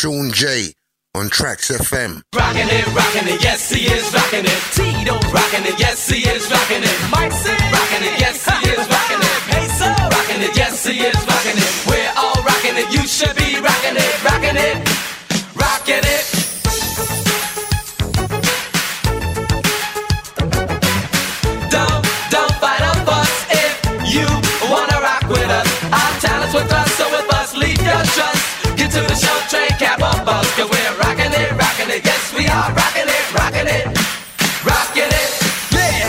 Sean J on Tracks FM. Rockin' it, yes he is rockin' it. Tito rockin' it, yes he is rockin' it. Mike C rockin' it, yes he is rockin' it. Peso rockin' it, yes he is rockin' it. We're all rockin' it, you should be rockin' it, rockin' it, rockin' it. Don't fight a fuss if you wanna rock with us. Our talents with us, so with us, leave your trust. Get to the show, train, cab, or bus, 'cause we're rockin' it, yes we are rockin' it, rockin' it, rockin' it, yeah.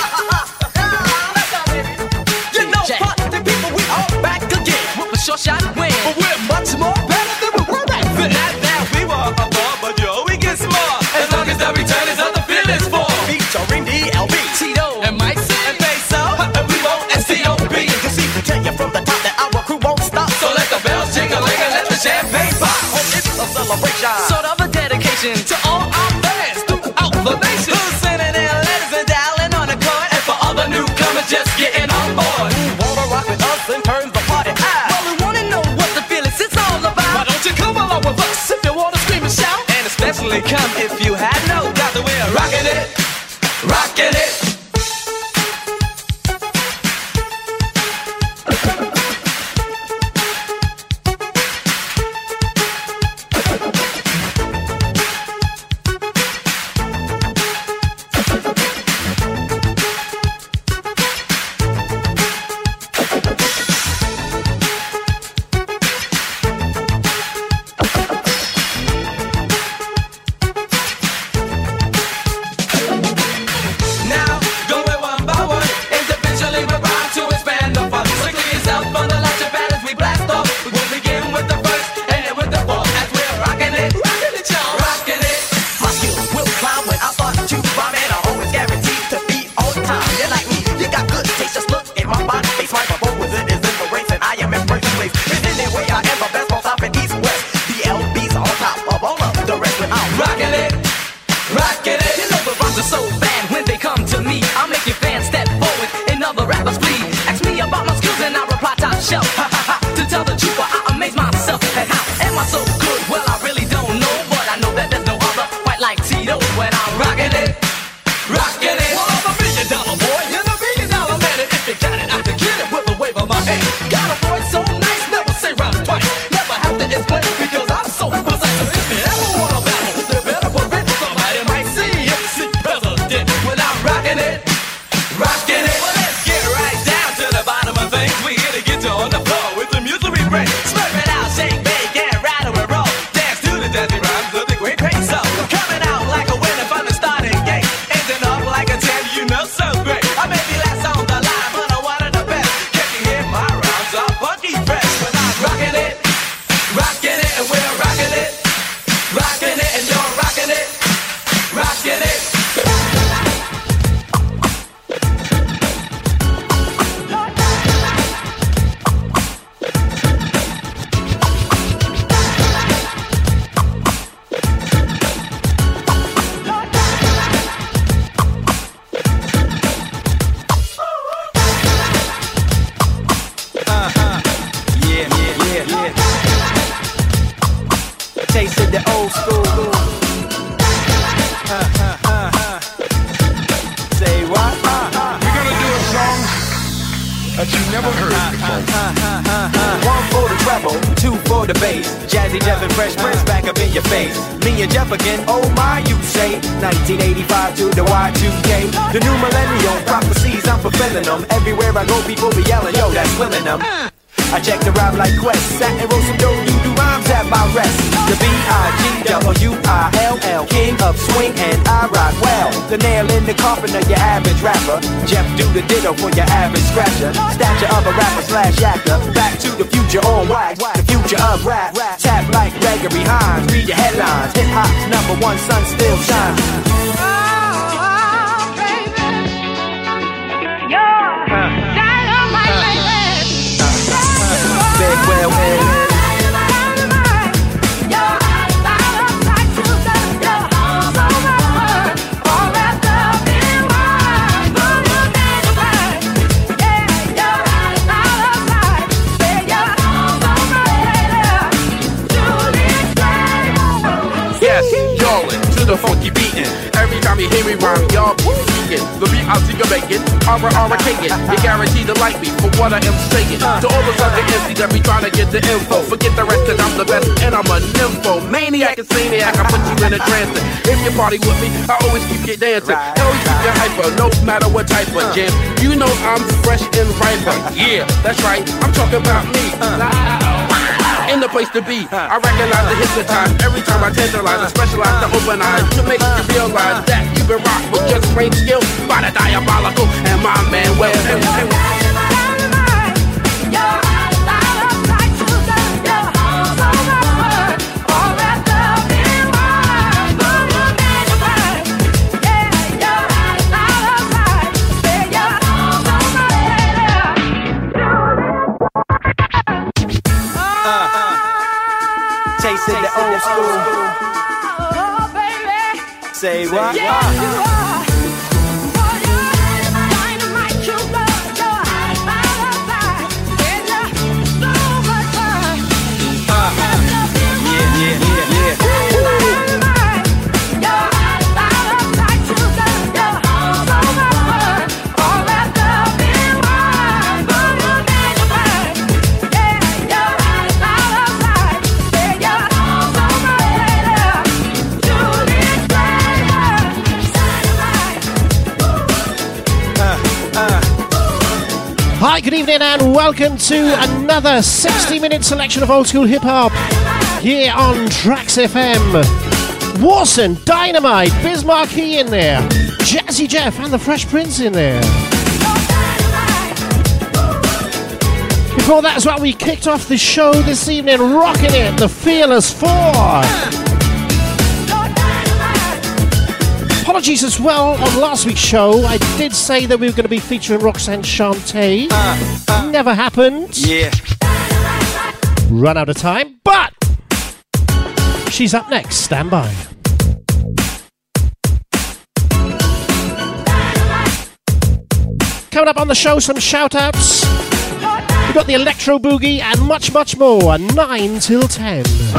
You know, party people, we all back again with a short shot win, but we're much more better than we were back then. Now we were above, but yo, we get smart as long as the return is of the feelings for. Featuring DLB, Tito, and Mike C, and Peso, and we won't STOP. You see, we tell you from the top that our crew won't stop. So let the bells jingle and let the champagne pop. It's a celebration, sort of a dedication to all our fans throughout the nation. Who's sending in letters and dialing on the court, and for all the newcomers just getting on board. Who wanna rock with us and turn the party high? Well, we wanna know what the feelings it's all about. Why don't you come along with us if you wanna scream and shout? And especially come if you had no doubt that we're rocking it, rocking it. I check the rhyme like Quest, sat and wrote some dope do rhymes at my rest. The B-I-G-W-I-L-L, king of swing and I rock well. The nail in the coffin of your average rapper. Jeff do the ditto for your average scratcher. Stature of a rapper slash actor. Back to the future on wax, the future of rap. Tap like Gregory Hines, read your headlines. Hip hop's #1, sun still shines. Well, yes, y'allin' to the funky beatin'. Every time you hear me rhyme, y'all be speaking. The beat out to your bacon, aura kickin'. You guaranteed to like me for what I am saying. To all the other MCs that be trying to get the info, forget the rest, cause I'm the best and I'm a nympho. Maniac and saniac, I put you in a trance. If you party with me, I always keep you dancing. Always keep you hyper, no matter what type of jam. You know I'm fresh and riper. Yeah, that's right, I'm talking about me. In the place to be, I recognize the hits of time. Every time I tantalize, I specialize to open eyes to make you realize that you can rock with just plain skill by the diabolical and my man well. Chasing the old school. Oh, baby. Say what? Yeah, you are. Oh, you're dynamite, you love, you're high, and you're so much fun. Yeah. Hi, good evening and welcome to another 60-minute selection of old school hip-hop here on Trax FM. Warson, Dynamite, Biz Markie in there, Jazzy Jeff and the Fresh Prince in there. Before that as well, we kicked off the show this evening rocking it, the Fearless Four. Apologies as well, on last week's show, I did say that we were going to be featuring Roxanne Shante. Never happened. Yeah. Run out of time, but she's up next. Stand by. Coming up on the show, some shout-outs. We've got the Electro Boogie and much, much more. 9 till 10.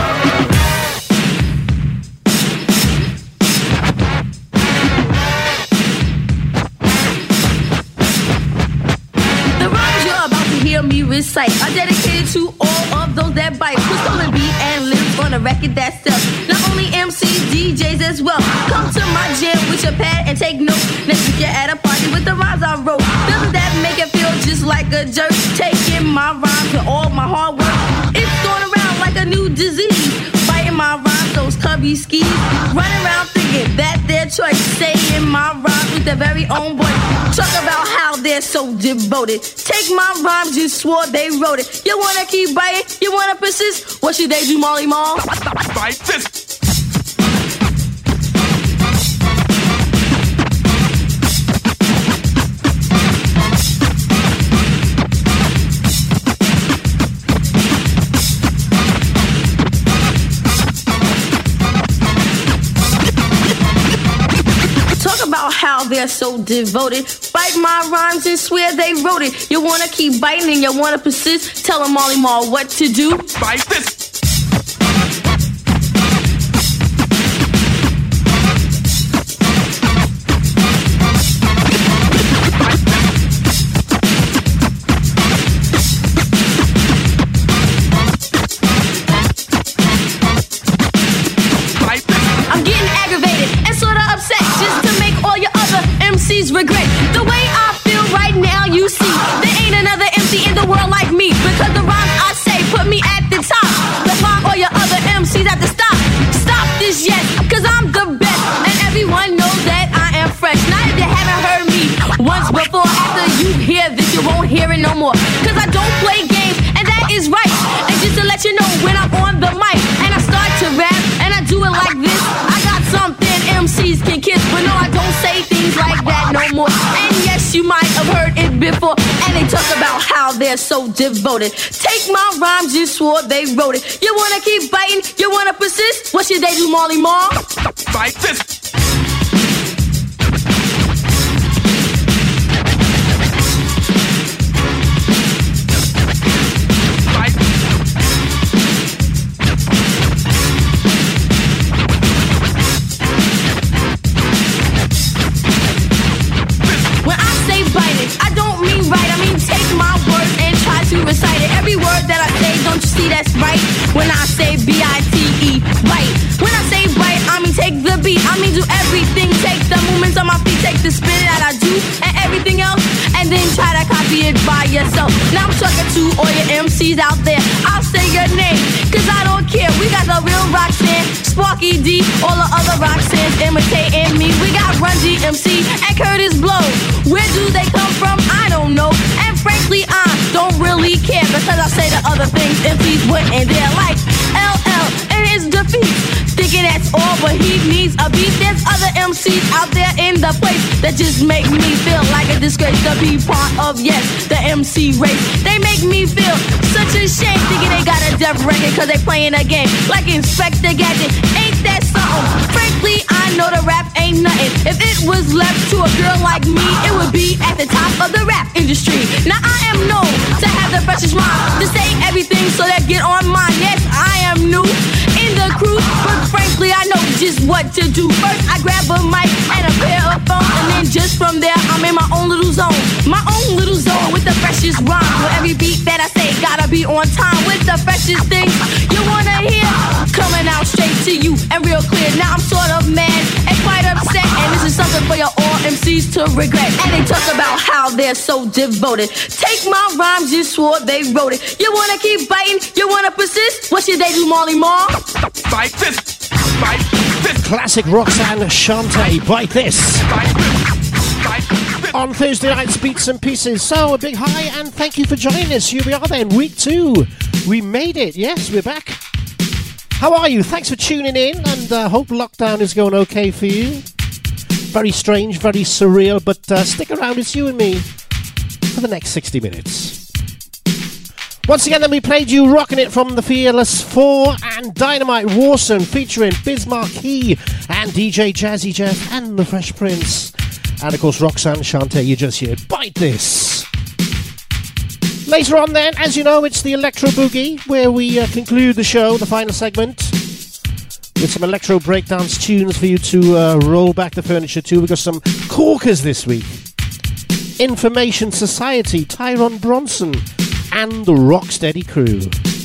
Hear me recite are dedicated to all of those that bite. Crystal and beat and live on a record that sells. Not only MCs, DJs as well. Come to my jam with your pad and take notes. Next week you're at a party with the rhymes I wrote. Doesn't that make it feel just like a jerk? Taking my rhymes and all my hard work. It's going around like a new disease. Biting my rhymes, those cubby skis. Running around thinking that their choice. Saying my rhymes with their very own voice. Talk about how they're so devoted. Take my rhymes, just swore they wrote it. You wanna keep biting? You wanna persist? What should they do, Molly Mall? Bite this. How they're so devoted. Bite my rhymes and swear they wrote it. You wanna keep biting and you wanna persist? Tell them Molly Mall what to do. Bite this. I'm getting aggravated and sorta upset just to make all your other MCs regret the way I feel right now. You see, there ain't another MC in the world like me, because the rhymes I say put me at the top. That's why all your other MCs have to stop. Stop this yet, cause I'm the best, and everyone knows that I am fresh. Now if you haven't heard me once before, after you hear this you won't hear it no more, cause I don't play games, and that is right. And just to let you know, when I'm on the mic and I start to rap and I do it like this, I got something MCs can kiss, but no, I don't say things like that no more. And yes, you might have heard it before, and they talk about how they're so devoted. Take my rhymes, you swore they wrote it. You wanna keep biting, you wanna persist? What should they do, Molly Mall? Bite this. to all your MCs out there, I'll say your name, cause I don't care. We got the real Roxanne, Sparky D, all the other Roxannes imitating me. We got Run DMC and Curtis Blow. Where do they come from? I don't know. And frankly, I don't really care, because I say the other things MCs wouldn't dare. Like LL and his defeat, thinking that's all, but he needs a beat. There's other MCs out there in the place that just make me feel like a disgrace to be part of, yes, the MC race. They make me feel such a shame, thinking they got a deaf record cause they playing a game like Inspector Gadget. Ain't that something? Frankly, I know the rap ain't nothing. If it was left to a girl like me, it would be at the top of the rap industry. Now I am known to have the freshest rhyme, to say everything so that get on mine. Yes, I am new in the crew, but frankly I know just what to do. First I grab a mic and a pair of phones, and then just from there I'm in my own little zone. My own little zone with the freshest rhyme. With every beat that I say gotta be on time, with the freshest things you wanna hear coming out straight to you and real clear. Now I'm sort of mad and quite upset, and this is something for your all MCs to regret. And they talk about how they're so devoted. Take my rhymes, just swore they wrote it. You wanna keep biting? You wanna persist? What should they do, Marley Marl? Bite this. Bite this. Classic Roxanne Shante, Bite This. Bite this. Bite this. On Thursday night's Beats and Pieces. So a big hi and thank you for joining us. Here we are then, week 2. We made it. Yes, we're back. How are you? Thanks for tuning in, and hope lockdown is going okay for you. Very strange, very surreal, but stick around, it's you and me for the next 60 minutes. Once again, then we played you Rocking It from the Fearless 4 and Dynamite Warson featuring Biz Markie and DJ Jazzy Jeff and the Fresh Prince. And of course, Roxanne Shante, you just hear Bite This. Later on then, as you know, it's the Electro Boogie, where we conclude the show, the final segment, with some electro breakdance tunes for you to roll back the furniture to. We've got some corkers this week. Information Society, Tyrone Bronson, and the Rocksteady Crew.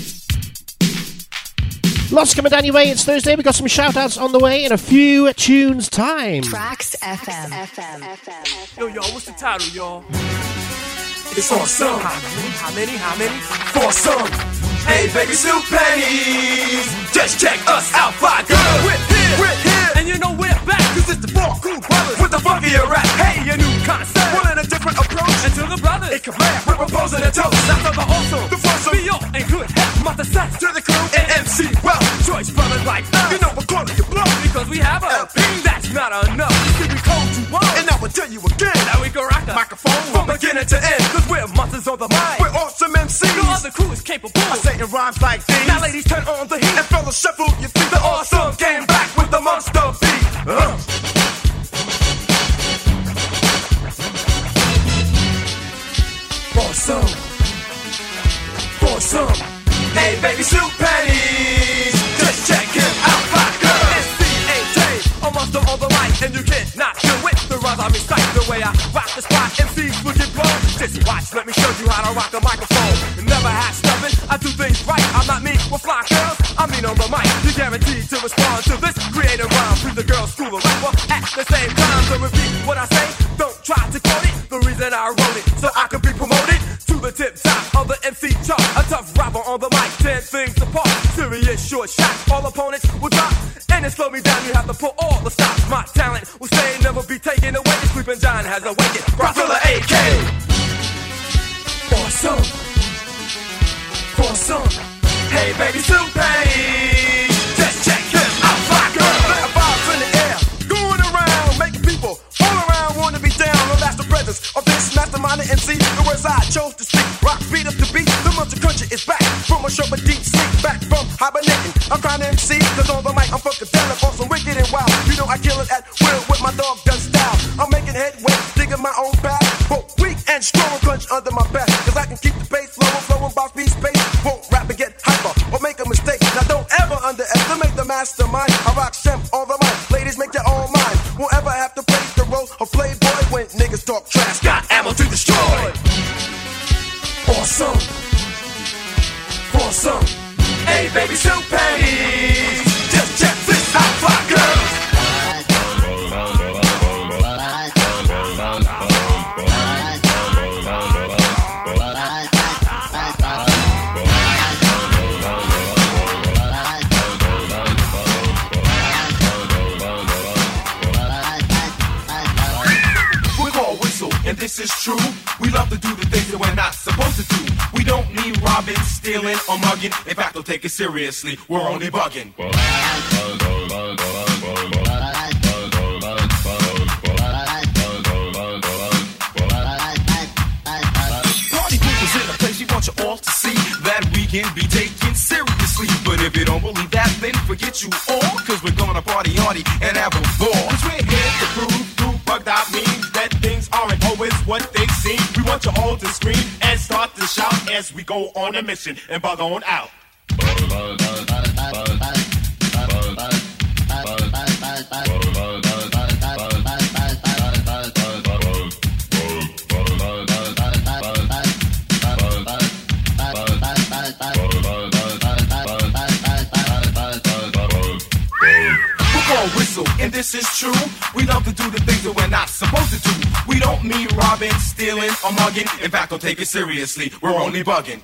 Lots coming down your way. It's Thursday. We've got some shout-outs on the way in a few tunes time. Tracks FM. Yo, what's the title, y'all? It's awesome. How many? For some. Hey, baby, Sue Pennies. Just check us out, fly girl. We're here. And you know we're back. Cause it's the 4 cool brothers with the funkier rap. Hey, a new concept. One and a different approach. And to the brothers, it can laugh. We're proposing a toast. Not to the awesome. The foursome. Be your and good health. Mother sex. To the crew and MC. Well, choice brothers like us. You know we're calling you blow. Because we have a LP. That's not enough. You see, we told you once. And now we'll tell you again. Now we can rock the microphone from beginning to end. Cause we're monsters on the mic. We're awesome MCs. No other crew is capable. I say in rhymes like these. Now ladies, turn on the heat. And fellas, shuffle your feet. The awesome came back with the monster beat. For some. Hey, baby, Sue Pennies. Just check him out, fly girl. S-C-A-J, a monster on the mic. And you cannot do it. The rhymes I recite, the way I rock the spot. MCs will get blown. Just watch, let me show you how to rock the microphone. Never had stuffing, I do things right. I'm not mean with fly girls, I mean on the mic. You're guaranteed to respond to this creative rhyme. Free the girls, school of rapper at the same time. So repeat what I say, don't try to quote it. The reason I wrote it, so I could be promoted to the tip top of the MC chart. A tough rapper on the mic, 10 things apart. Serious short shot, all opponents will drop. And it slow me down, you have to pull all the stops. My talent will stay, never be taken away. The sleeping giant has awakened. Rockfella AK. For some. Hey, baby, Sue Pennies. Just check him out, fly girl. Let vibes in the air, going around, making people all around wanna be down. No that's the presence of this mastermind MC. The words I chose to speak, rock beat up the beat. The monster country is back from a sharp and deep sleep, back from hibernating. I'm trying to MC, cause on the mic I'm funkadelic, awesome, wicked and wild. You know I kill it at will with my dog gun style. I'm making headway, digging my own path. But weak and strong, crunch under my back. Cause I can keep the bass flowing by speed space. Won't rap and get hyper or make a mistake. Now don't ever underestimate the mastermind. I rock Shemp all the mic. Ladies, make your own mind. Won't ever have to play the role of playboy when niggas talk trash. Got ammo to destroy. For some. Hey, baby, Sue Pennies. Just check this out, fly girls. this is true. We love to do the things that we're not supposed to do. We don't need robbing, stealing, or mugging. In fact, don't take it seriously. We're only bugging. Party people's in a place we want you all to see that we can be taken seriously. But if you don't believe that, then forget you all. Cause we're gonna party hardy and have a ball. Cause we're here to prove through bugged out means that things aren't always what they seem. We want you all to scream and start to shout as we go on a mission and bug on out. Whistle, and this is true. We love to do the things that we're not supposed to do. We don't mean robbing, stealing, or mugging. In fact, don't take it seriously. We're only bugging.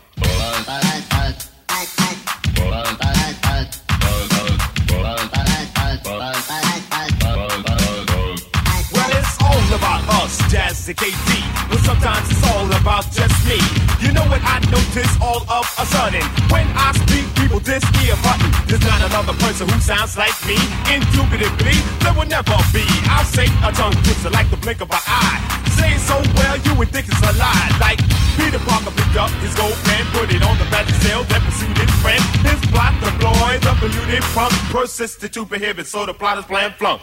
Well, it's all about us, Jazz and KD. But sometimes it's all about just me. You know what I notice all of a sudden? When I speak, people this ear button. There's not another person who sounds like me. Indubitably, there will never be. I'll say a tongue twister like the blink of an eye. Say it so well, you would think it's a lie. Like Peter Parker picked up his gold pen, put it on the magic sail, then pursued his friend. His plot deployed the polluted front, persisted to prohibit, so the plot is plan flunk.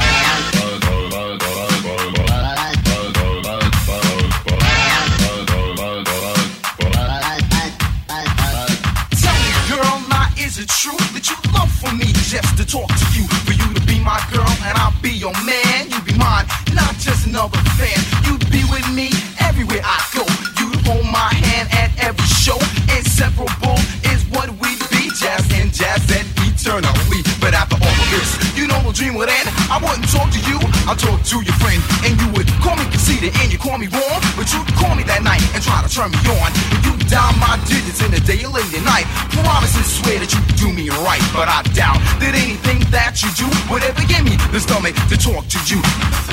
Is it true that you love for me just to talk to you? For you to be my girl and I'll be your man. You be mine, not just another fan. You'd be with me everywhere I go. You'd hold my hand at every show. Inseparable is what we'd be. Jazz and Jazz and eternally. But after all of this, you know the dream would end. I wouldn't talk to you, I'll talk to your friend. And you would call me conceited and you call me wrong. But you'd call me that night and try to turn me on. And you dial my digits in the day or late at night. Promise and swear that you do me right. But I doubt that anything that you do would ever give me the stomach to talk to you.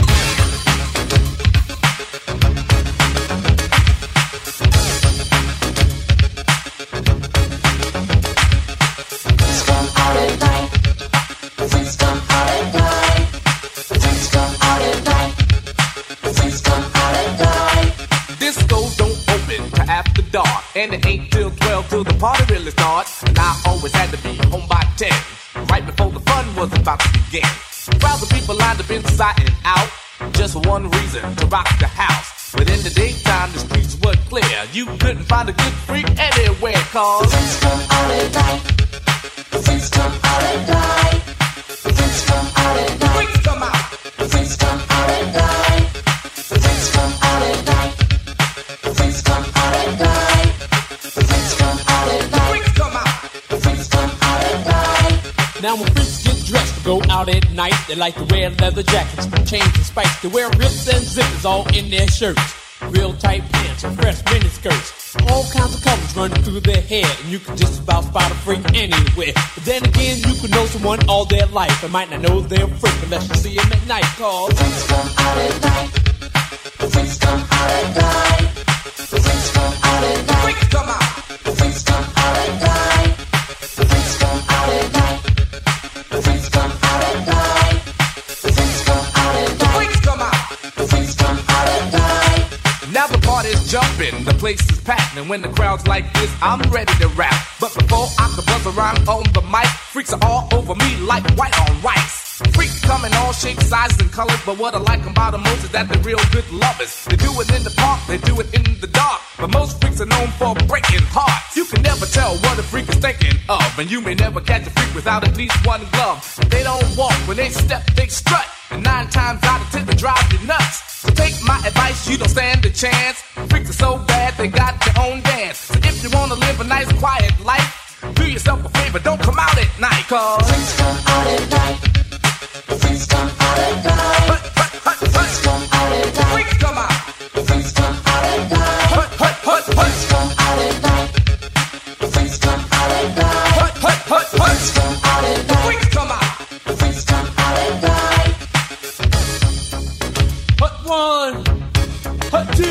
And it ain't till 12 till the party really starts. And I always had to be home by 10, right before the fun was about to begin. Crowds of people lined up inside and out, just for one reason, to rock the house. But in the daytime the streets were clear. You couldn't find a good freak anywhere. Cause the freaks come out at night. The freaks come out at night. The freaks come out at night. Freaks come out. The freaks come out at night. The freaks come out at night. The freaks come out at night. Now when freaks get dressed to go out at night, they like to wear leather jackets, chains and spikes. They wear rips and zippers all in their shirts, real tight pants and fresh mini skirts. All kinds of colors running through their hair, and you can just about spot a freak anywhere. But then again, you could know someone all their life and might not know they're a freak unless you see them at night. Cause the freaks come out at night. The freaks come out at night. The freaks come out at night. Freaks come out. The freaks come out at night. The freaks come out at night. The freaks come out at night. The freaks come out at night. The freaks come out. The freaks come out at night. Now the party's jumping, the place is packed, and when the crowd's like this, I'm ready to rap. But before I can buzz around on the mic, freaks are all over me like white on rice. Freaks come in all shapes, sizes, and colors, but what I like about them most is that they're real good lovers. They do it in the park, they do it in the dark, but most freaks are known for breaking hearts. You can never tell what a freak is thinking of, and you may never catch a freak without at least one glove. They don't walk, when they step, they strut, and 9 times out of 10 they drive you nuts. So take my advice, you don't stand a chance. Freaks are so bad, they got their own dance. So if you wanna live a nice, quiet life, do yourself a favor, don't come out at night. Cause freaks come out at night. The freaks come out at night. The freaks come out at night. Freaks come out. The freaks come out at night. The freaks come out at night. The freaks come out at night. The freaks come out at night. The freaks come out. The freaks come out at night. Hut 1, hut 2,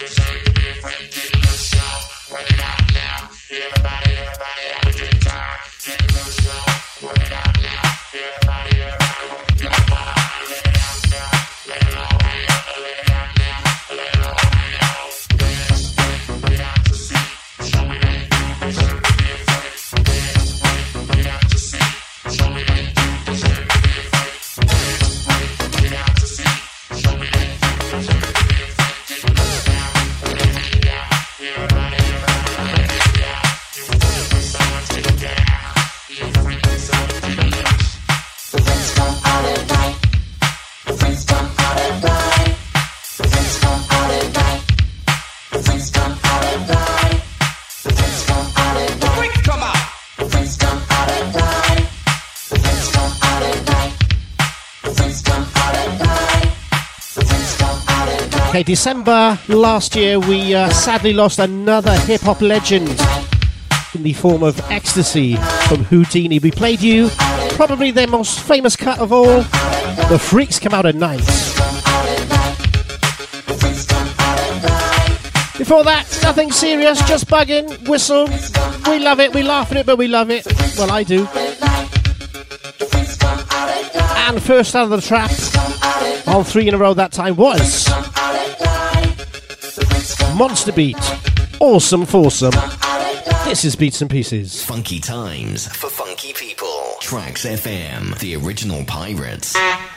Okay, December last year we sadly lost another hip-hop legend in the form of Ecstasy from Houdini. We played you probably their most famous cut of all, The Freaks Come Out at Night. Before that, nothing serious, just bugging, whistle. We love it, we laugh at it, but we love it. Well, I do. And first out of the trap, all three in a row that time was Monster Beat, Awesome Foursome. This is Beats and Pieces. Funky times for funky people. Tracks FM, the original pirates.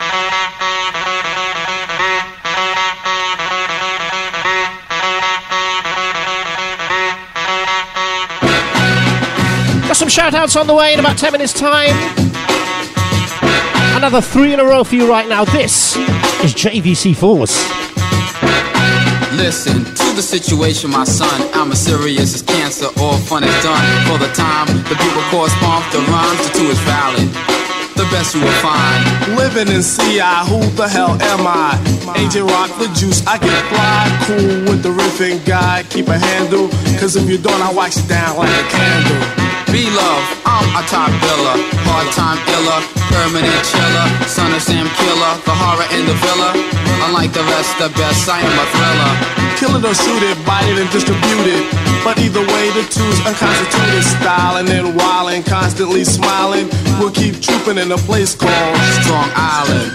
Got some shout outs on the way in about 10 minutes time. Another three in a row for you right now. This is JVC Force. Listen to the situation, my son. I'm as serious as cancer, all fun is done. For the time, the people correspond, the rhymes, the two is valid. The best you will find. Living in CI, who the hell am I? Agent Rock the Juice, I get fly. Cool with the riffing guy, keep a handle. Cause if you don't, I wax you down like a candle. Be love, I'm a top biller. Part-time iller, permanent chiller. Son of Sam Killer, the horror in the villa. Unlike the rest, the best, I am a thriller. Kill it or shoot it, bite it and distribute it. But either way, the two's unconstituted. Styling and wildin', constantly smiling. We'll keep trooping in a place called Strong Island.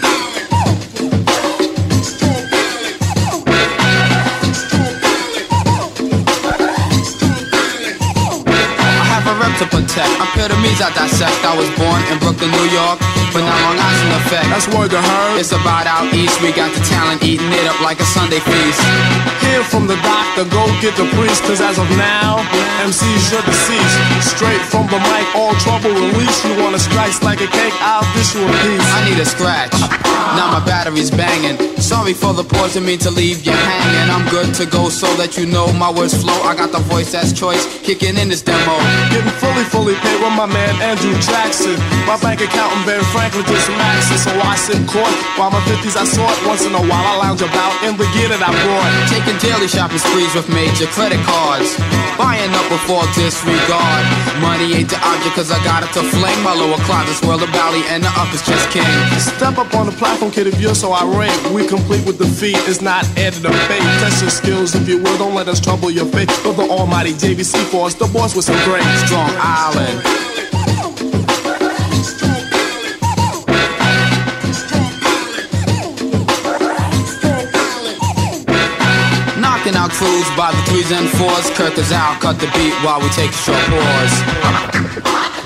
To protect, epitomes I dissect. I was born in Brooklyn, New York, but now Long Island effect. That's word to her. It's about out east. We got the talent eating it up like a Sunday feast. Hear from the doctor, go get the priest. Cause as of now, MCs you're deceased. Straight from the mic, all trouble release. You wanna slice like a cake, I'll dish you a piece. I need a scratch, now my battery's banging. Sorry for the pause, didn't mean to leave you hanging. I'm good to go so that you know my words flow. I got the voice that's choice, kicking in this demo. Getting fully paid with my man Andrew Jackson. My bank account and Ben Franklin just maxing. So I sit court while my 50s I sort. Once in a while I lounge about in the gear that I brought. Taking daily shopping sprees with major credit cards. Buying up before disregard. Money ain't the object cause I got it to fling. My lower closet's world of Bally and the upper's just king. Step up on the platform, kid, if you're so irate. We complete with defeat, it's not added a fate. Test your skills if you will, don't let us trouble your fate. For the almighty JVC Force, the boss with some great Strong Island. Knocking out crews by the 3s and 4s. Kirk is out, cut the beat while we take a short pause.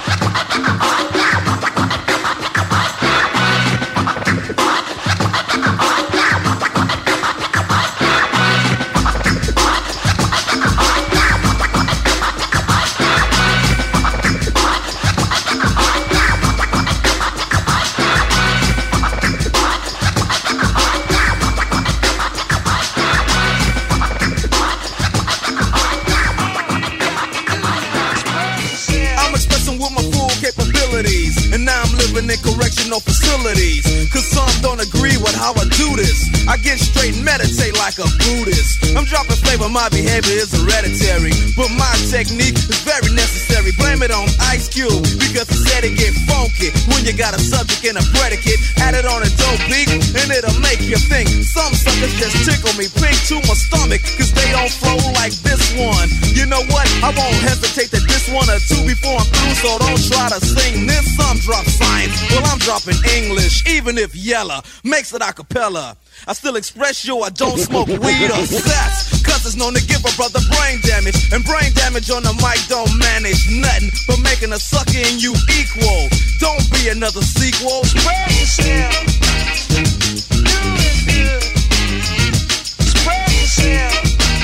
Correctional facilities, cause some don't agree with how I do this. I get straight and meditate like a Buddhist. I'm dropping flavor, my behavior is hereditary, but my technique is very necessary. Blame it on Ice Cube, because he said it get funky when you got a subject and a predicate. Add it on a dope beat, and it'll make you think. Some suckers just tickle me pink to my stomach, cause they before I'm through, so don't try to sing this. Some drop science, well I'm dropping English, even if Yella makes it a cappella. I still express yo, I don't smoke weed or sex, cause it's known to give a brother brain damage. And brain damage on the mic don't manage nothing but making a sucker in you equal. Don't be another sequel. Spread yourself. Do it good. Spread yourself.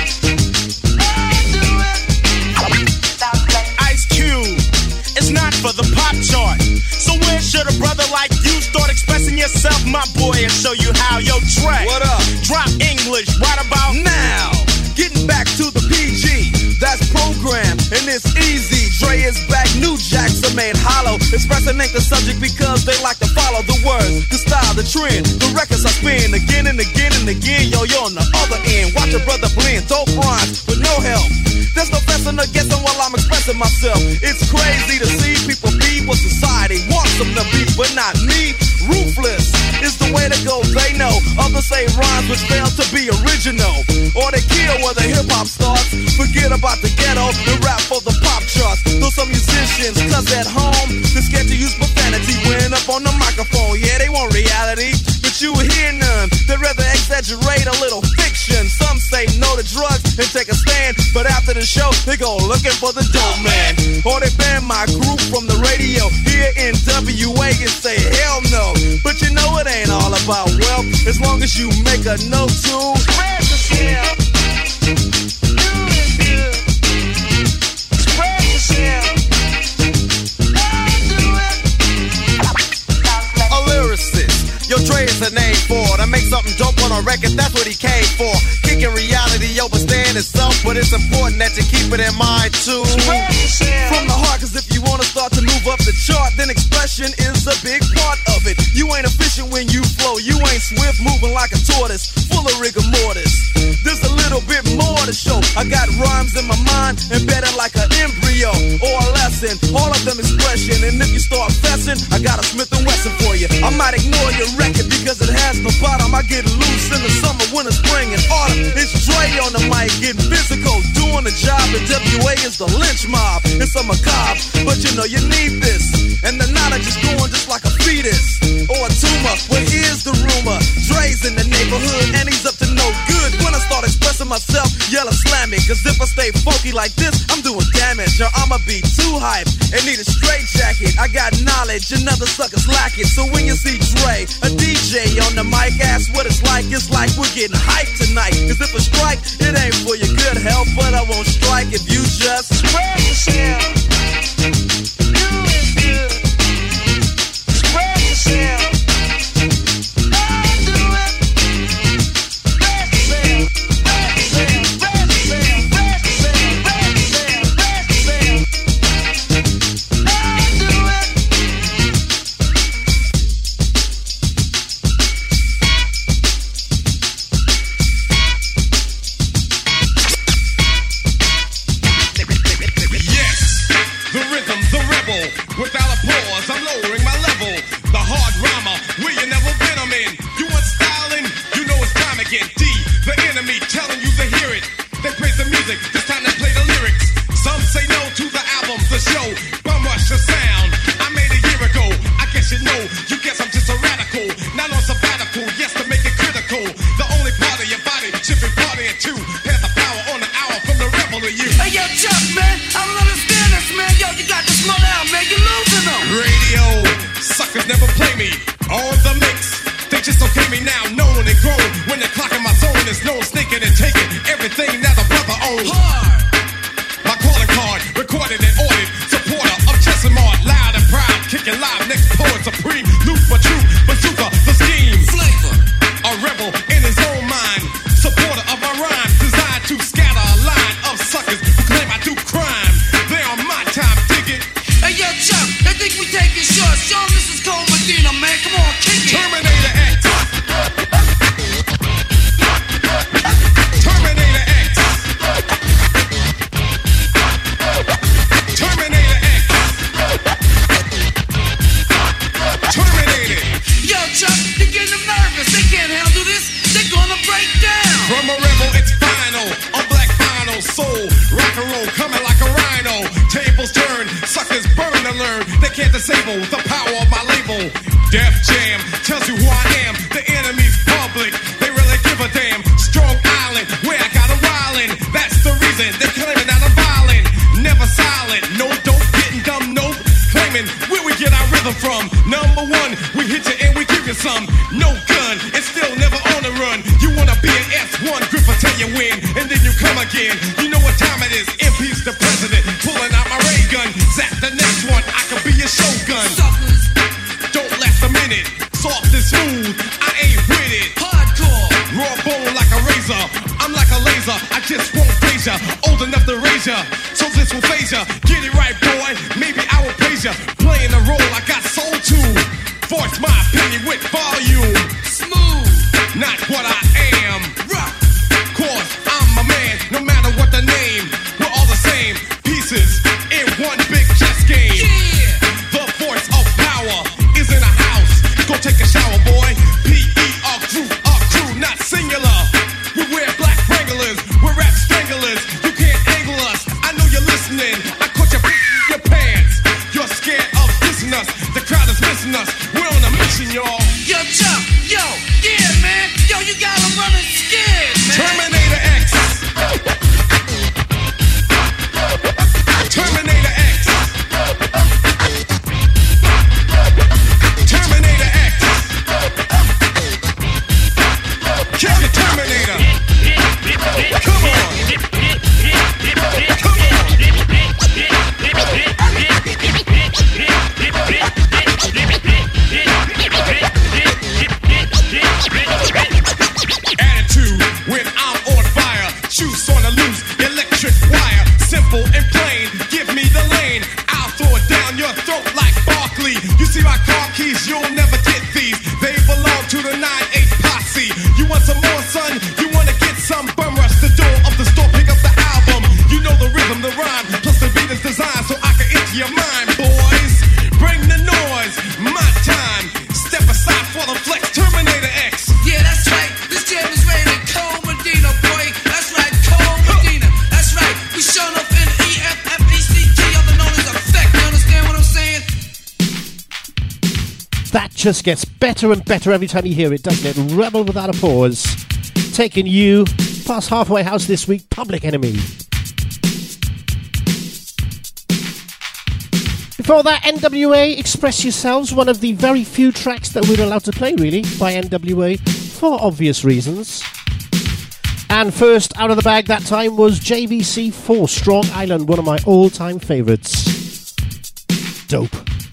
Do it. Ice Cube, it's not for the pop chart. So where should a brother like you start expressing yourself, my boy, and show you how? Yo, Trey, what up? Drop English right about now. Getting back to the PG, that's programmed, and it's easy. Dre is back, new jacks are made hollow. Expressing ain't the subject because they like to follow the words, the style, the trend. The records I spin again and again and again. Yo, you're on the other end. Watch a brother blend, dope rhymes with no help. There's no fessing or guessing while I'm expressing myself. It's crazy to see people be what society wants them to be, but not me. Ruthless is the way to go, they know. Others say rhymes which fail to be original, or they kill where the hip-hop starts. Forget about the ghetto and rap for the pop charts. Though some musicians, cause at home they're scared to use profanity when up on the microphone. Yeah, they want reality, but you hear none. They'd rather exaggerate a little fiction. Some say no to drugs and take a stand, but after the show they go looking for the dope man. Or they ban my group from the radio here in WA and say hell no. But you know it ain't all about wealth, as long as you make a note to spread yourself. Do it good. Spread yourself. Do it. A lyricist, yo, Dre is a name for it. I make something dope on a record, that's what he came for. Kicking reality over staying itself, but it's important that you keep it in mind too. From the heart, cause if you wanna start to move up the chart, then expression is a big part of it. You ain't efficient when you flow, you ain't swift, moving like a tortoise, full of rigor mortis. There's a little bit more to show. I got rhymes in my mind, embedded like an embryo or a lesson, all of them expression. And if you start fessing, I got a Smith & Wesson for you. I might ignore your record because it has no bottom. I get loose in the summer, winter, spring, and autumn. It's Dre on the mic, getting physical, doing the job. And WA is the lynch mob. It's a macabre, but you know you need this. And the knowledge is going just like a fetus or a tumor. Well, here's the rumor: Dre's in the neighborhood and he's up to no good. When I start expressing myself, yell slam it. Cause if I stay funky like this, I'm doing damage. Or I'ma be too hyped and need a straight jacket. I got knowledge and other suckers lack it. So when you see Dre, a DJ on the mic, ask what it's like. It's like we're getting hyped tonight. Cause if I strike, it ain't for your good health, but I won't strike if you just spread yourself. Do it good. Spread yourself. Without a pause, I'm lowering my level. The hard rhymer, where you never been, I'm in. You want styling? You know it's time again. D, the enemy, telling you to hear it. They praise the music, it's time to play the lyrics. Some say no to the album, the show. Bum rush the sound. I made a year ago. I guess you know. You guess I'm just a radical. Not on sabbatical, yes, to make it critical. The only part of your body should be partying too. Pass the power on the hour from the rebel to you. Hey, yo, Chuck, man, I don't understand this, man. Yo, you got to slow down, man. You're losing them. Radio, suckers never play me. On the mix, they just okay me now. Known and grown. When the clock in my zone is known, sneaking and taking everything that the brother owns. My calling card, recorded and ordered. Supporter of Chester Mart, loud and proud. Kicking live, next poet supreme. Loop for truth, bazooka, the scheme. Flavor, a rebel in his own mind. Supporter of my rhyme, designed to scatter a line of suckers who claim I do crime. They on my time, dig it. Hey, yo, Chuck, I think we take it short. Show them this is Cole Medina, man. Come on, kick it. Terminator X. Terminator X. Terminator X. Terminator. Yo, Chuck, you're getting them nervous. They can't handle this. They're gonna break down. From a rebel, it's final. A black final soul. Rock and roll coming like a rhino. Tables turn. Suck disable the power of my label. Def Jam tells you who I am. The enemy's public, they really give a damn. Strong Island, where I got 'em wildin'. That's the reason they're claiming that I'm violent. Never silent, no dope, getting dumb, no claiming where we get our rhythm from. Number one, we hit you and we give you some. No gun, and still never on the run. You wanna be an S1, Gripper tell you when, and then you come again. You know what time it is, impeach the president. Pulling out my ray gun, zap the next one, I could be your shogun. Don't last a minute, soft and smooth, I ain't with it. Hardcore, raw bone like a razor, I'm like a laser, I just won't phase ya. Old enough to raise ya, so this will phase ya. Get it right, boy, maybe I will praise ya. Playing a role I got soul to, voice my opinion with volume. Smooth, not what I am. Rock, cause I'm a man, no matter what the name. We're all the same, pieces in one big chess game. Yeah. The voice of power is in a house. Go take a shower, boy. P.E. our crew, not singular. We wear black Wranglers, we're rap stranglers. You can't angle us, I know you're listening. I caught you in your pants. You're scared of dissing us. The crowd is missing us. We're on a mission, y'all. Yo, Chuck, yo, yeah, man. Yo, you got 'em running scared, man. Terminator X. Terminator X. Terminator X. Kill the Terminator. Come on. Come on. Attitude when I'm on fire. Juice on the loose, electric wire. Simple and plain, give me the lane. I'll throw it down your throat like Barkley. You see my car keys, you'll never get these. They belong to the 9-8 posse. You want some more, son? You wanna get some? Bum rush the door of the store, pick up the album. You know the rhythm, the rhyme, plus the beat is designed so I can enter your mind, boys. Bring the noise, my time. Step aside for the flex, Terminator X. Yeah, that's right. This jam is ready to Cole Medina, boy. That's right, Cole Medina. That's right. We showing up in EFFECT, other known as Effect. You understand what I'm saying? That just gets better and better every time you hear it, doesn't it? Rebel without a pause. Taking you past halfway house this week, Public Enemy. Before that, NWA, Express Yourselves, one of the very few tracks that we're allowed to play, really, by NWA, for obvious reasons. And first out of the bag that time was JVC 4, Strong Island, one of my all-time favourites. Dope.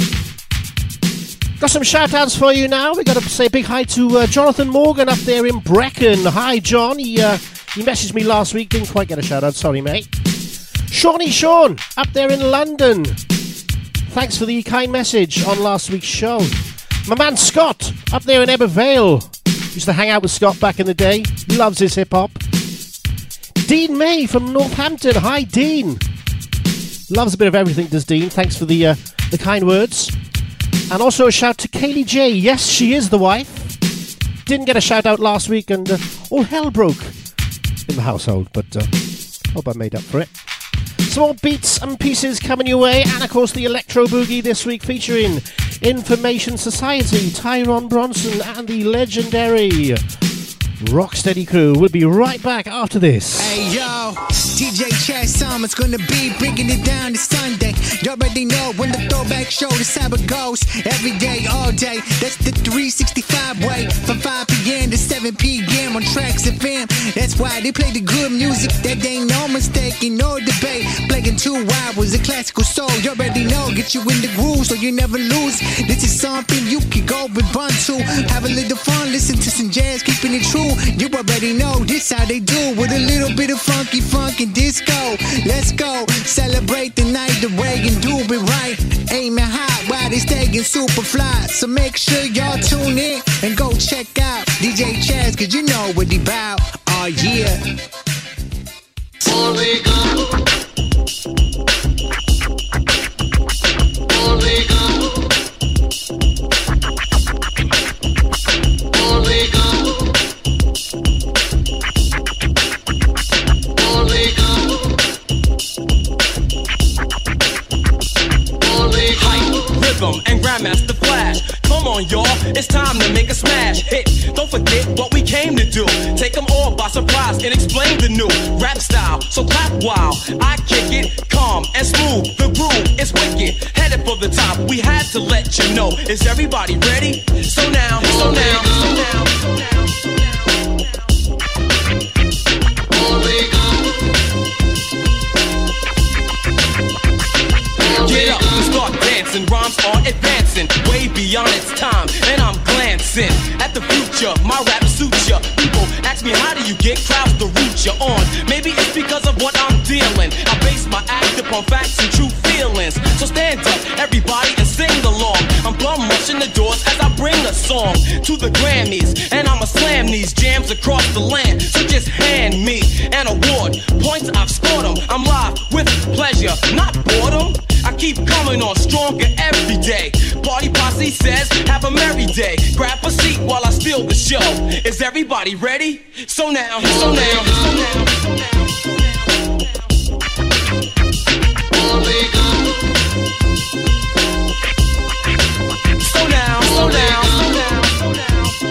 Got some shout-outs for you now. We got to say a big hi to Jonathan Morgan up there in Brecon. Hi, John. He messaged me last week. Didn't quite get a shout-out. Sorry, mate. Shawnee Sean up there in London. Thanks for the kind message on last week's show. My man Scott up there in Ebervale. Used to hang out with Scott back in the day. Loves his hip-hop. Dean May from Northampton. Hi, Dean. Loves a bit of everything, does Dean. Thanks for the kind words. And also a shout to Kaylee J. Yes, she is the wife. Didn't get a shout out last week and all hell broke in the household, but hope I made up for it. Some more beats and pieces coming your way, and of course the Electro Boogie this week featuring Information Society, Tyrone Bronson and the legendary Rocksteady crew. We'll be right back after this. Hey yo, DJ Chad Summer's gonna be breaking it down this Sunday. You already know when the throwback show, this how it goes. Every day, all day, that's the 365 way. From 5 p.m. to 7 p.m. on Tracks FM. That's why they play the good music, that ain't no mistake, ain't no debate. Playing 2 hours of classical soul, you already know. Get you in the groove so you never lose. This is something you can go and run to. Have a little fun, listen to some jazz, keeping it true. You already know this how they do, with a little bit of funky funk and disco. Let's go, celebrate the night the way and do it right. Aiming high while they staying super fly. So make sure y'all tune in and go check out DJ Chaz, cause you know what he bout. Oh yeah. Rhythm Grandmaster Flash. Come on, y'all, it's time to make a smash hit. Don't forget what we came to do. Take them all by surprise and explain the new rap style. So clap while I kick it, calm and smooth. The groove is wicked, headed for the top. We had to let you know. Is everybody ready? So now, so now, so now, so now. Get up and start dancing. Rhymes are advancing way beyond its time, and I'm glancing at the future. My rap suits ya. People ask me, how do you get crowds to root you on? Maybe it's because of what I'm dealing. I base my act upon facts and true feelings. So stand up, everybody, and sing along. I'm bum rushing the doors as I bring a song to the Grammys, and I'ma slam these jams across the land. So just hand me an award. Points, I've scored them. I'm live with pleasure, not boredom. I keep coming on stronger every day. Party posse says, have a merry day. Grab a seat while I steal the show. Is everybody ready? So now, so now, so now, so now. So now, so now, so now, so now.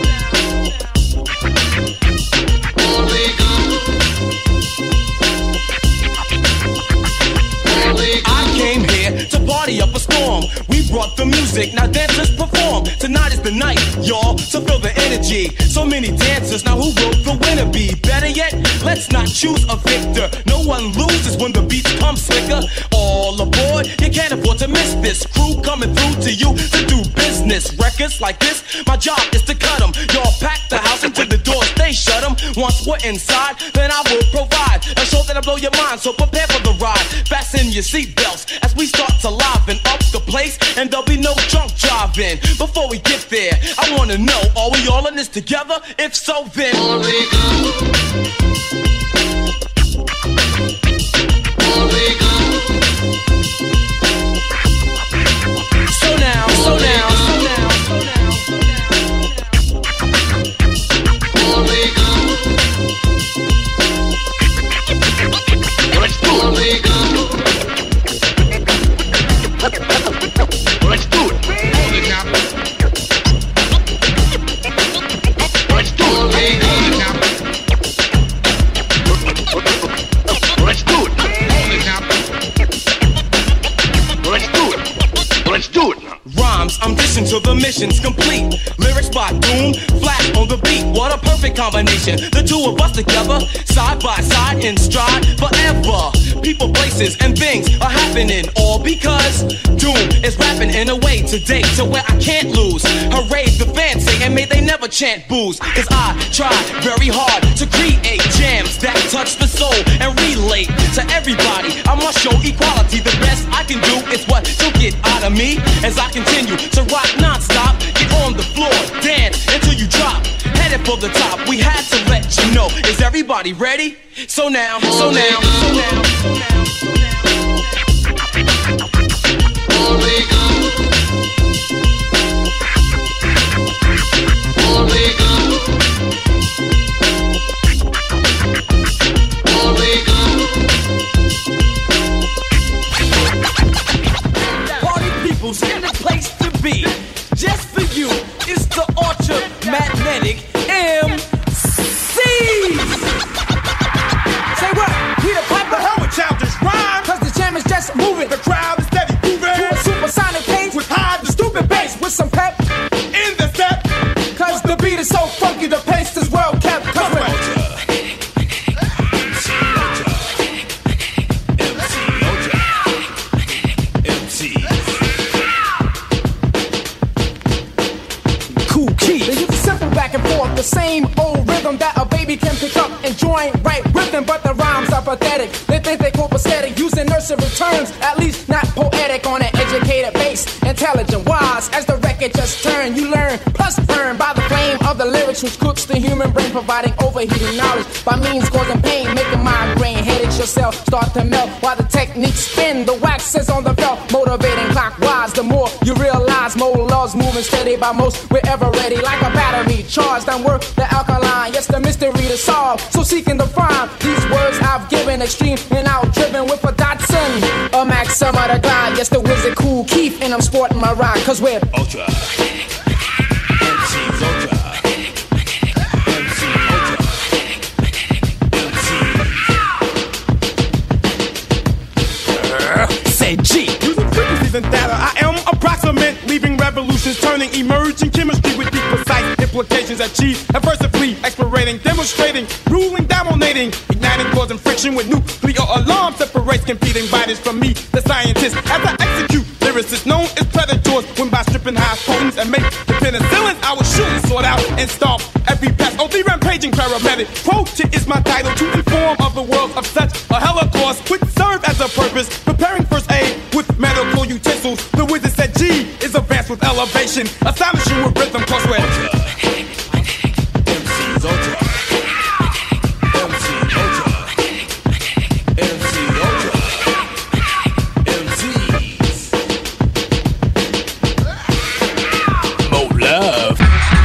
I came here to party up a storm. We brought the music, now dancers perform. Tonight is the night, y'all, so feel the energy. So many dancers, now who will the winner be? Better yet, let's not choose a victor. No one loses when the beats come slicker. All aboard, you can't afford to miss this. Crew coming through to you to do business. Records like this, my job is to cut them. Y'all pack the house until the doors, they shut them. Once we're inside, then I will provide a show that'll blow your mind, so prepare for the ride. Fasten your seatbelts as we start to liven up the place, and there'll be no drunk driving. Before we get there, I wanna know, are we all in this together? If so, then so now, so now, so now, so now, so now. Let's do it. Let's do it. Let's do it. Let's do it. Let's do it. Let's do it. Rhymes, I'm dishing till the mission's complete. Lyrics by Doom, flash on the beat. What a perfect combination. The two of us together, side by side in stride forever. People, places, and things are happening, all because Doom is rapping in a way today to where I can't lose. Hooray, the fans say, and may they never chant booze. Cause I try very hard to create jams that touch the soul and relate to everybody. I must show equality. The best I can do is what you get out of me as I continue to rock non-stop. Get on the floor, dance until you drop. Headed for the top, we had to let you know. Is everybody ready? So now, so now, so now, so now, so now. Party people's in the place to be. Just for you, it's the Ultra Magnetic MC. Say what? Peter Piper, hell with childish rhyme. Cause the jam is just moving. The crowd is steady moving. To a supersonic pace with high, the stupid bass. With some pep in the step. Cause the beat is so funky, the pace is well kept. Cause we're the same old rhythm that a baby can pick up and join right with them, but the rhymes are pathetic. They think they copacetic, using nursery terms, at least not poetic on an educated base. Intelligent, wise, as the record just turned, you learn, plus burn by the flame of the lyrics which cooks the human brain, providing overheating knowledge by means causing pain, making migraine headaches yourself start to melt while the techniques spin. The wax is on the belt, motivating clockwise. The more you realize, more laws moving steady by most. We're ever ready like a battery charged. I'm worth the alkaline, yes, the mystery to solve. So seeking to find these words I've given, extreme and out driven with a Datsun, a Max some other glide. Yes, the wizard Cool Keith, and I'm sporting my ride, cause we're Ultra. MC's Ultra. Say G. Using frequencies and data, I am approximate, leaving revolutions, turning emerging chemistry with deep precise implications. Achieve adversity, explorating, demonstrating, ruling, dominating, igniting, causing friction with nuclear alarm, separates competing bodies from me, the scientist. As I execute, lyricists known as predators, when by stripping high potents and make the penicillins, I was shooting, sort out, and stomp every pest. Oh, the rampaging paramedic. Quoted is my title to inform of the world of such a holocaust, which serve as a purpose, preparing first aid with medical utensils. The wizard said G is advanced with elevation, astonishing with rhythm, cause we're Ultra. MC's Ultra. MC's Ultra. MC's Ultra. MC's. More love.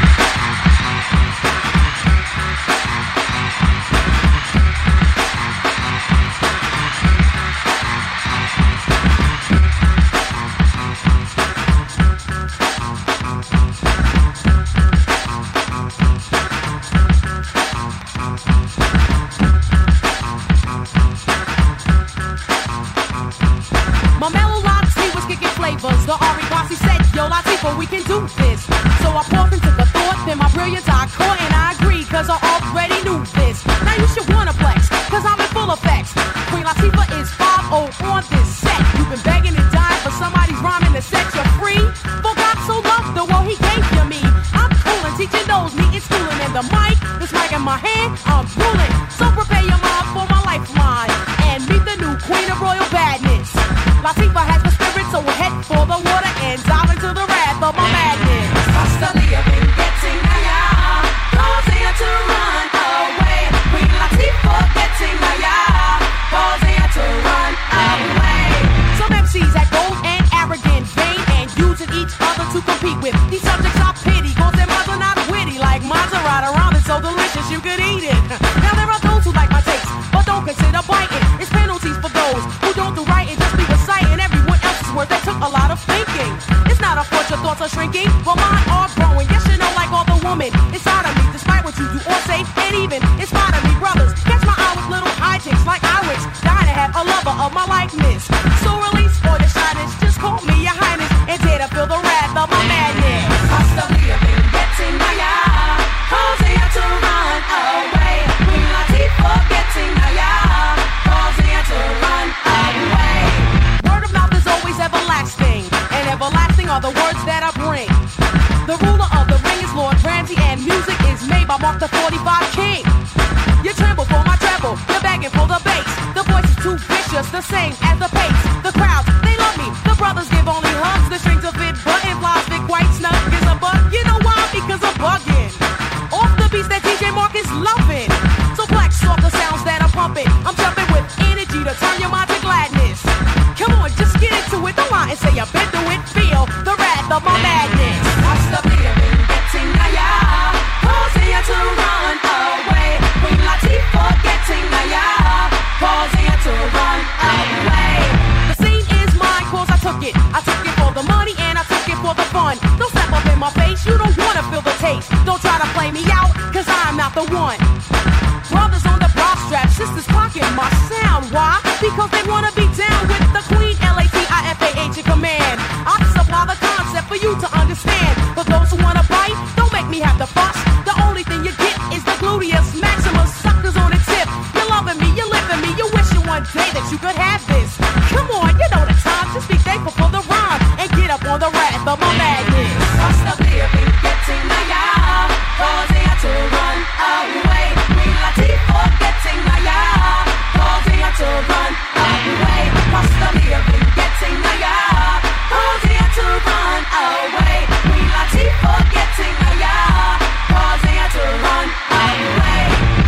The Ari Bossy said, yo, Latifah, we can do this. So I paused and took a thought, then my brilliance I caught, and I agreed, cause I already knew this. Now you should wanna flex, cause I'm in full effects. Queen Latifah is 5-0 on this set. You've been begging and dying for somebody's rhyming to set you free. For God so loved the world he gave you me. I'm coolin', teaching those needing schooling, and the mic, this mic in my hand, I'm ruling. So prepare your mind for my lifeline, and meet the new queen of royal badness. Latifah has the spirit, so we'll head for the water and dive into the wrath of my madness. Constantly I've been getting higher, causing her to run away. Queen Latifah getting higher, causing her to run away. Some MCs act bold and arrogant, vain, and using each other to compete with. These subjects I pity, cause their minds are not witty. Like mine are right around it, so delicious you could eat it. Now there are those who like my takes, but don't consider biting. It's penalties for those who don't do right and just be reciting everyone else's words that took a lot of thinking. It's not a fault your thoughts are shrinking, but mine are growing. Yes, you know, like all the woman inside of me, despite what you do or say, and even in spite of me, brothers. Catch my eye with little hijinks like Irish, dying to have a lover of my likeness. So release all your shyness, just call me your highness, and dare to feel the wrath of my madness. Constantly I've been getting higher, causing her to run away. Queen Latifah getting higher, causing her to run away. Word of mouth is always everlasting, and everlasting are the words that I bring. The ruler of the ring is Lord Ramsey, and music is made by Mark the 45 King. You tremble for my treble, you're begging for the bass. The voice is too vicious, the same as the pace. The crowds, they love me, the brothers give only hugs. The strings of it buttonflies fit quite snug. Gives a bug, you know why? Because I'm bugging. Off the beats that DJ Mark is loving. So black soft the sounds that I'm pumping. I'm jumping with energy to turn your mind to gladness. Come on, just get into it, don't lie and say you've been through it. Feel the wrath of my madness. Constantly I've been getting higher, causing her to run away. Queen Latifah getting higher, causing her to run away. The scene is mine, cause I took it. I took it for the money and I took it for the fun. Don't step up in my face, you don't wanna feel the taste. Don't try to play me out, cause I'm not the one. Brothers on the bra strap, sisters clocking my sound. Why? Because they wanna be down with the queen, Latifah in command. I supply the concept for you to understand. For those who wanna bite, don't make me have to fuss. The only thing you get is the gluteus maximus. Suckers on the tip. You're loving me, you're living me. You're wishing one day that you could have this. Come on, you know the time. Just be thankful for the rhyme and get up on the wrath of my madness. Constantly I've been getting higher, causing her to run away. Queen Latifah getting higher, causing her to run away. Constantly I've been getting higher, causing her to run away. Queen Latifah getting higher, causing her to run away.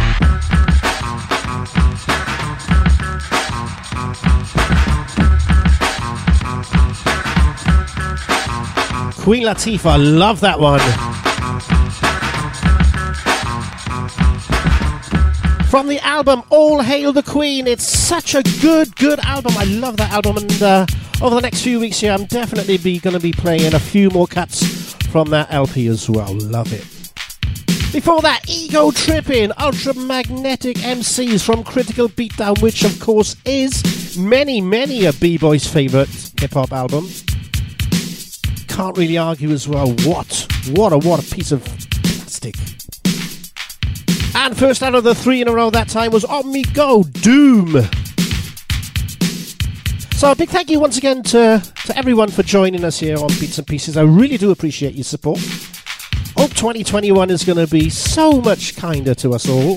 Queen Latifah, love that one. From the album All Hail the Queen. It's such a good album. I love that album, and over the next few weeks here I'm definitely going to be playing a few more cuts from that LP as well. Love it. Before that, Ego Tripping, Ultramagnetic MCs from Critical Beatdown, which of course is many a B-Boy's favourite hip-hop album. Can't really argue as well. What a piece of plastic. And first out of the 3 in a row that time was On Me Go, Doom. So a big thank you once again to everyone for joining us here on Beats and Pieces. I really do appreciate your support. Hope 2021 is going to be so much kinder to us all.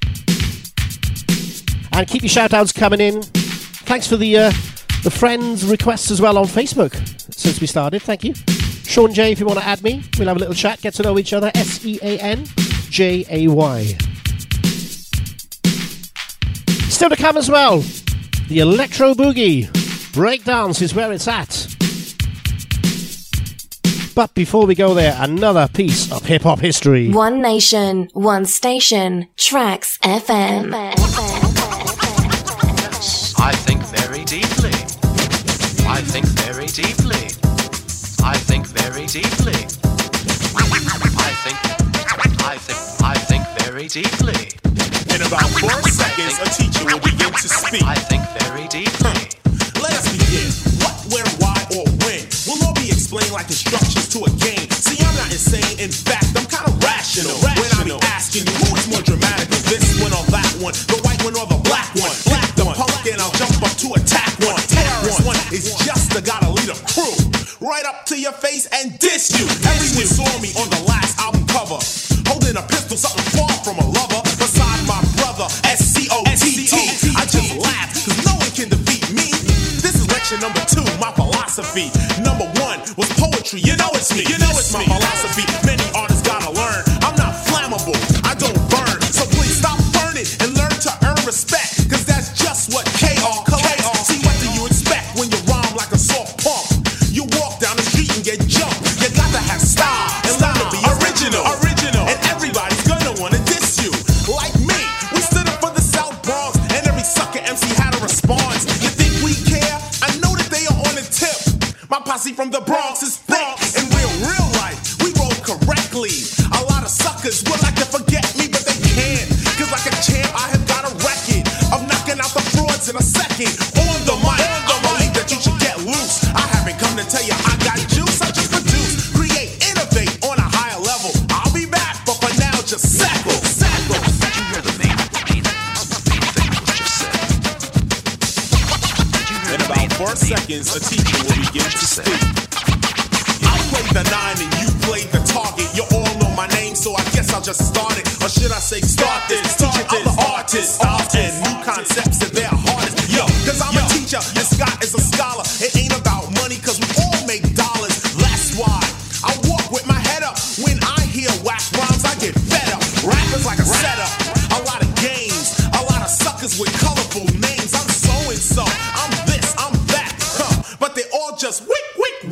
And keep your shout-outs coming in. Thanks for the friends requests as well on Facebook since we started. Thank you. Sean J, if you want to add me, we'll have a little chat, get to know each other. SeanJay. Still to come as well, the Electro Boogie. Breakdance is where it's at. But before we go there, another piece of hip-hop history. One nation, one station, Tracks FM. I think very deeply. I think very deeply. I think very deeply. I think very deeply. In about 4 seconds, a teacher will begin to speak. I think very deeply. Let us begin. What, where, why, or when will all be explained like instructions to a game. See, I'm not insane. In fact, I'm kind of rational. When I be asking you, who is more dramatic, this one or that one, the white one or the black one? Black the punk and I'll jump up to attack one. Terrorist one is just a gotta lead a crew right up to your face and diss you. Everyone saw me on the last album cover, holding a pistol, something far from a lover. Beside my brother, SCOTT. I just laugh, cause no one can defeat me. This is lecture number 2, my philosophy. Number 1 was poetry, you know it's me. You know it's my philosophy, many artists gotta learn. I'm not flammable, I don't burn. So please stop burning and learn to earn respect, cause that's just what KR collects. See, what do you expect when you rhyme like a soft pump? You walk down the street and get jumped. You got to have style and learn to be original. And everybody's gonna wanna diss you. Like me, we stood up for the South Bronx, and every sucker MC had a response. You think we care? I know that they are on the tip. My posse from the Bronx is thick. In real life, we roll correctly. A lot of suckers would like to forget me, but they can't. Cause like a champ, I have got a record of knocking out the frauds in a second. On the mic, I believe that you should get loose. I haven't come to tell you I got juice. I just produce, create, innovate on a higher level. I'll be back, but for now, just sackle. In about 4 seconds, a teacher will begin to speak. I played the 9 and you played the target. You all know my name, so I guess I'll just start it. Or should I say start this? Teaching other artists, styles, and new concepts at their hardest. Yo, cause I'm a teacher and Scott is a scholar. It ain't about money, cause we all make dollars. That's why I walk with my head up. When I hear whack rhymes, I get fed up. Rappers like a setup, a lot of games, a lot of suckers with colorful names. I'm so and so, I'm this, I'm that, but they all just whack.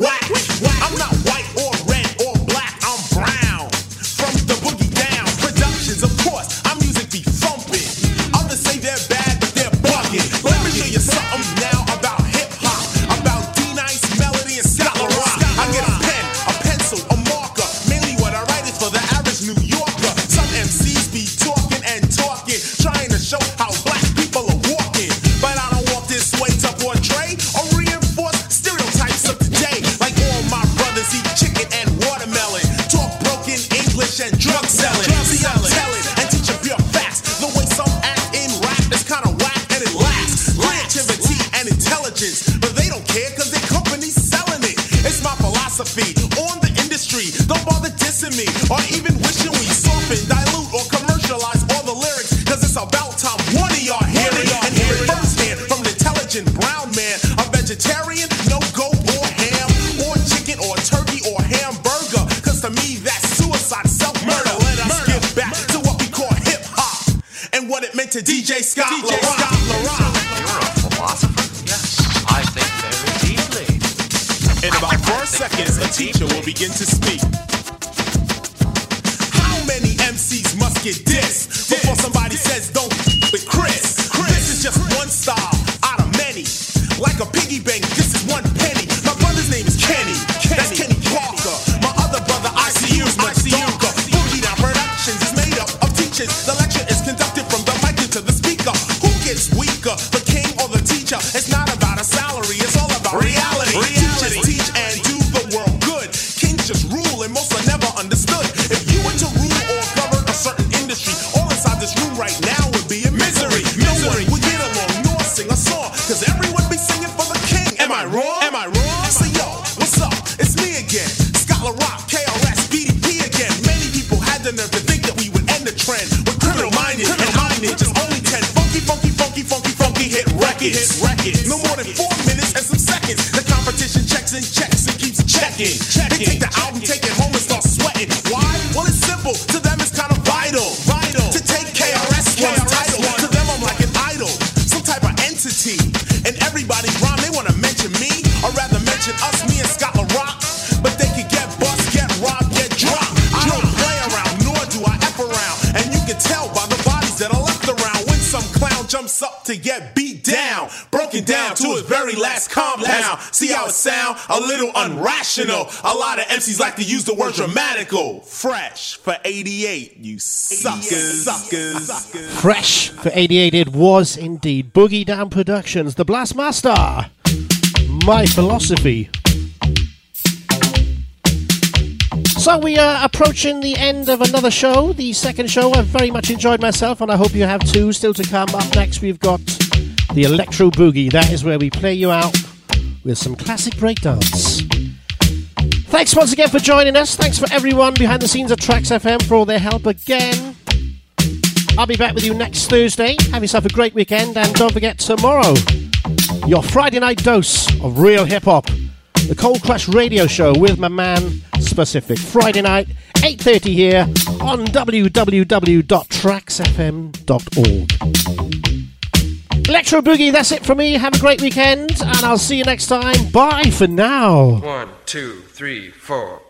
I'm not white or red or black, I'm brown. From the boogie down, productions, of course, our music be thumping. Others say they're bad, but they're bugging. Let me show you something now about hip-hop, about D-Nice, Melody, and Scott LaRock. I get a pen, a pencil, a marker. Mainly what I write is for the average New Yorker. Some MCs be talking and talking, trying to show how black people are walking. But I don't walk this way to portray or reinforce stereotypes of today. Like all my brothers eat chicken and watermelon, talk broken English and drug selling. See, I'm telling and teaching pure facts. The way some act in rap is kind of whack and it lacks creativity and intelligence, but they don't care cause their company's selling it. It's my philosophy on the industry. Don't bother dissing me or even wishing we soften, dilute, or commercialize all the lyrics, cause it's about time one of y'all hear it and hear it firsthand from an intelligent brown man. A vegetarian, no goat or ham or chicken or turkey or hamburger, cause to me that's suicide, self-murder. Let us get back to what we call hip-hop and what it meant to DJ Scott LaRock. You're a philosopher? Yes. I think very deeply. In about 4 seconds, a teacher will begin to speak. How many MCs must get dissed before somebody says don't a piggy bank. This is 1 penny. My brother's name is Kenny. That's Kenny Parker. My other brother, ICU, is much darker. Boogie Down Productions is made up of teachers. The lecture is conducted from the mic to the speaker. Who gets weaker, the king or the teacher? It's not about a salary, it's all about reality. Teachers teach and do the world good. Kings just rule and most are never understood. If you were to rule or govern a certain industry, all inside this room right now would be in misery. No one would get along nor sing a song, cause everyone be singing for the king. Am I wrong? Am I wrong? So yo, what's up? It's me again. Scott Rock, KRS, BDP again. Many people had the nerve to think that we would end the trend with criminal minded and minded. Just only 10 funky hit records. No more than 4 minutes and some seconds. The competition checks and keeps checking. They take the album, take it home and start sweating. Why? Well, it's simple. To them it's kind of vital. To take KRS One's title. To them I'm like an idol, some type of entity. And everybody rhyme, they want to mention me, or rather mention us, me and Scott LaRock. But they could get bust, get robbed, get dropped. I don't play around, nor do I F around. And you can tell by the bodies that are left around when some clown jumps up to get beat down, broken down to his very last compound. See how it sound? A little unrational. A lot of MCs like to use the word dramatical. Fresh for 88, you suckers. Fresh for 88 it was indeed. Boogie Down Productions, The Blast Master, My Philosophy. So we are approaching the end of another show, the second show. I've very much enjoyed myself and I hope you have too. Still to come. Up next we've got the Electro Boogie. That is where we play you out with some classic breakdance. Thanks once again for joining us. Thanks for everyone behind the scenes at Trax FM for all their help again. I'll be back with you next Thursday. Have yourself a great weekend and don't forget tomorrow, your Friday night dose of real hip-hop. The Cold Crush Radio Show with my man Specific. Friday night, 8:30 here on www.traxfm.org. Electro Boogie, that's it from me. Have a great weekend and I'll see you next time. Bye for now. 1, 2, 3, 4.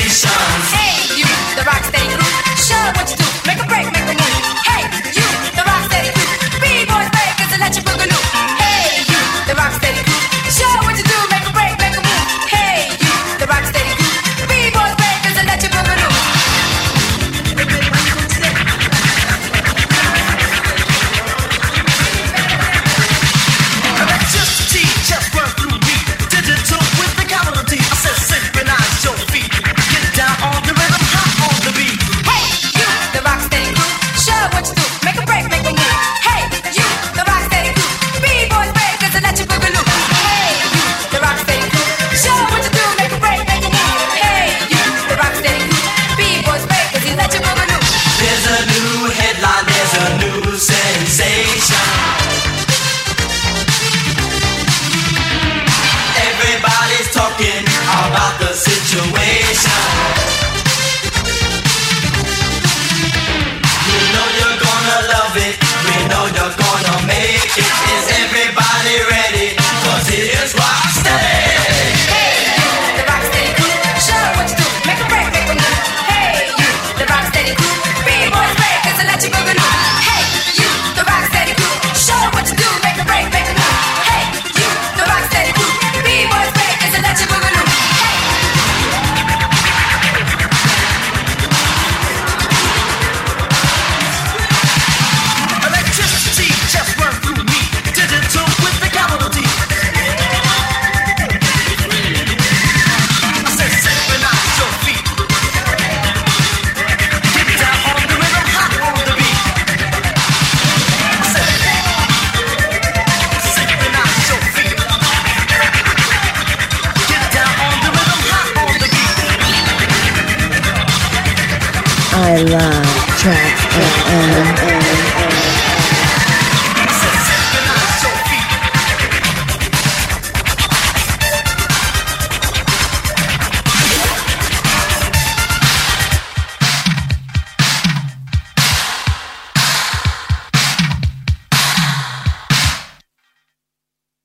sensations. Hey, you, the Rocksteady crew, show what you do. Make a break, make a move. Hey, you, the Rocksteady crew, B-boys breakers and let you boogaloo. Hey, you, the Rocksteady crew, show what you do. Make a break, make a move. Hey, you, the Rocksteady crew, B-boys breakers and let you boogaloo. Electricity just run through me. Digital with the capital D. I said synchronize your feet. Get down on the rhythm, hop on the beat. Hey, you, the Rocksteady crew, show what you do. Make a break, make a move. Hey, you, the Rocksteady crew, B-boys breakers and let you boogaloo. Hey, you, the Rocksteady crew, show what you do. Make a break, make a move. Hey, you, the Rocksteady crew, B-boys breakers and let you boogaloo. There's a new headline, there's a new sensation. Everybody's talking about the situation. You know you're gonna love it, we know you're gonna make it. Is everybody ready? 'Cause here's Rocksteady. Hey, you, the Rocksteady crew, show what you do. Make a break, make a move. Hey, you, the Rocksteady crew, B-boys breakers and let you boogaloo. Hey, you, the Rocksteady crew, show what you do. Make a break, make a move. Hey, you, the Rocksteady crew, B-boys breakers and let you boogaloo. Electricity just run through me. Digital with the capital D. I said synchronize your feet. Get down on the rhythm, hop on the beat. I said synchronize your feet. Get down on the rhythm, hop on the beat. I love Tracks FM.